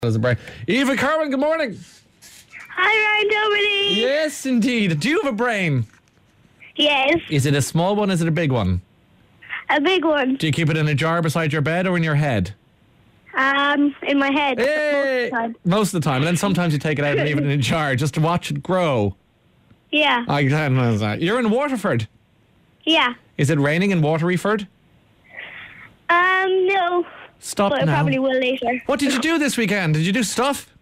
As a brain. Eva Kerwin, good morning. Hi, Ryan Doherty. Yes, indeed. Do you have a brain? Yes, Is it a small one? Is it a big one? a big one. Do you keep it in a jar beside your bed or in your head? In my head. Hey! Most of the time. Most of the time. And then sometimes you take it out and leave it in a jar just to watch it grow. Yeah, I can't know that. You're in Waterford. yeah. Is it raining in Waterford? No, Stop but I now. probably will later. What did you do this weekend? Did you do stuff?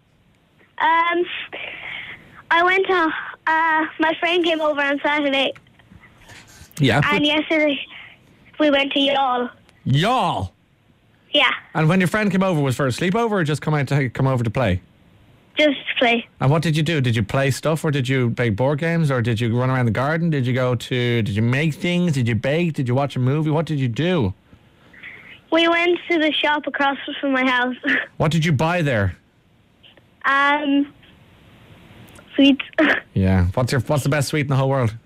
I went to, my friend came over on Saturday, Yeah. and yesterday we went to Youghal. Y'all. Yeah, And when your friend came over, was for a sleepover or just come over to play? just to play. And what did you do? Did you play stuff or did you play board games or did you run around the garden? Did you make things? Did you bake? Did you watch a movie? What did you do? We went to the shop across from my house. What did you buy there? Sweets. Yeah. What's the best sweet in the whole world?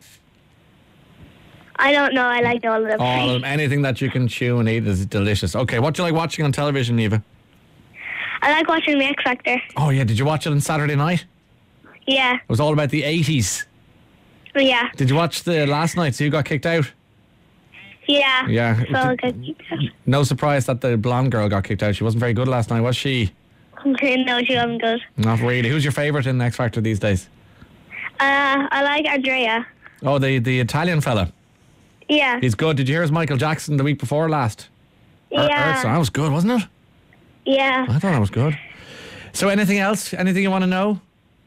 I don't know, I liked all of them. All of them. Anything that you can chew and eat is delicious. Okay, what do you like watching on television, Eva? I like watching the X Factor. Oh yeah, did you watch it on Saturday night? Yeah, It was all about the 80s. yeah, Did you watch the last night? So you got kicked out? yeah. Yeah. So good. No surprise that the blonde girl got kicked out. She wasn't very good last night, was she? No, she wasn't good. Not really. Who's your favourite in X Factor these days? I like Andrea. Oh, the Italian fella. Yeah. He's good. Did you hear his Michael Jackson the week before last? Yeah. That was good, wasn't it? Yeah. I thought that was good. So anything else? Anything you want to know?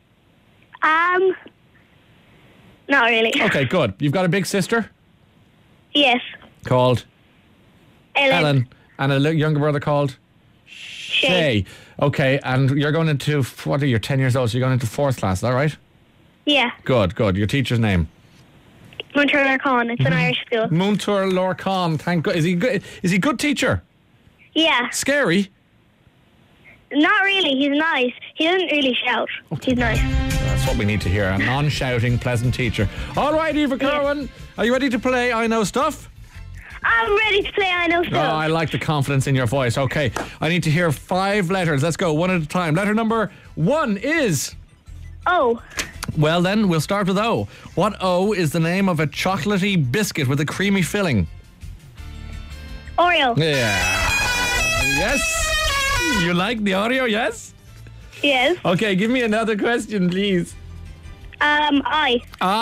Not really. Okay, good. You've got a big sister Yes. called Ellen. and a younger brother called Shay. Okay, and you're going into, what are you, 10 years old, so you're going into 4th class, is that right? Yeah. Good. Your teacher's name? Montreal Con. It's an Irish school. Munter Lorcan. Thank God. Is he good? Is he a good teacher? Yeah. Scary? Not really. He's nice. He doesn't really shout. He's nice. That's what we need to hear. A non-shouting, pleasant teacher. All right, Eva Kerwin. Are you ready to play I Know Stuff? I'm ready to play I Know Oh, Stuff. I like the confidence in your voice. Okay, I need to hear 5 letters. Let's go, one at a time. Letter number 1 is... Oh. Well then, we'll start with O. What O is the name of a chocolatey biscuit with a creamy filling? Oreo. Yeah. Yes. You like the Oreo, yes? Yes. Okay, give me another question, please. I.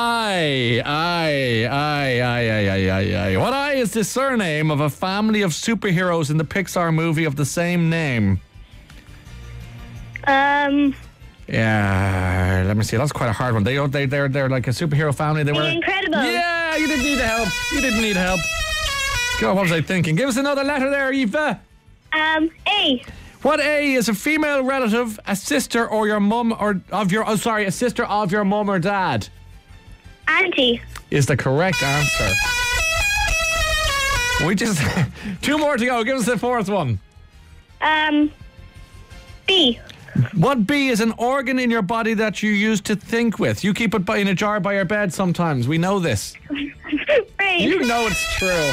What I is the surname of a family of superheroes in the Pixar movie of the same name? Yeah, let me see. That's quite a hard one. They're like a superhero family. They were Incredible. Yeah, you didn't need help. God, what was I thinking? Give us another letter there, Eva. A. What A is a female relative, a sister or your mum or of your a sister of your mum or dad? Auntie. Is the correct answer. We just 2 more to go. Give us the 4th one. B. What B is an organ in your body that you use to think with? You keep it in a jar by your bed sometimes. We know this. Brain. You know it's true.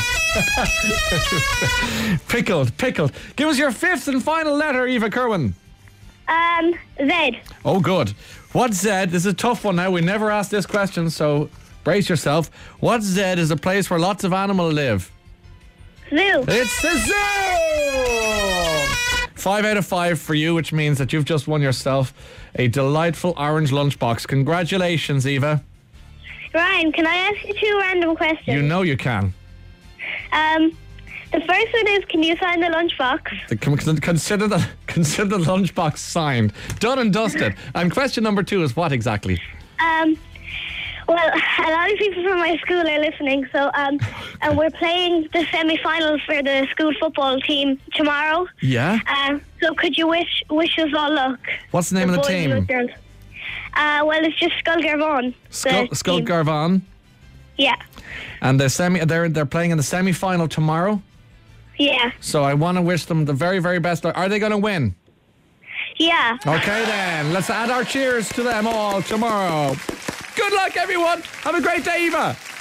Pickled. Give us your 5th and final letter, Eva Kerwin. Z. Oh, good. What Z? This is a tough one now. We never asked this question, so brace yourself. What Z is a place where lots of animals live? Zoo. It's the zoo! 5 out of 5 for you, which means that you've just won yourself a delightful orange lunchbox. Congratulations, Eva. Ryan, can I ask you 2 random questions? You know you can. The first one is, can you sign the lunchbox? Consider the lunchbox signed. Done and dusted. And question number 2 is what exactly? Well, a lot of people from my school are listening, so and we're playing the semi-final for the school football team tomorrow. Yeah? So could you wish us all luck? What's the name of the boys and team? girls. Well, it's just Skulgarvon. Skulgarvon. Yeah. And they're playing in the semi-final tomorrow. Yeah. So I want to wish them the very, very best. Are they going to win? Yeah. Okay then, let's add our cheers to them all tomorrow. Good luck, everyone. Have a great day, Eva.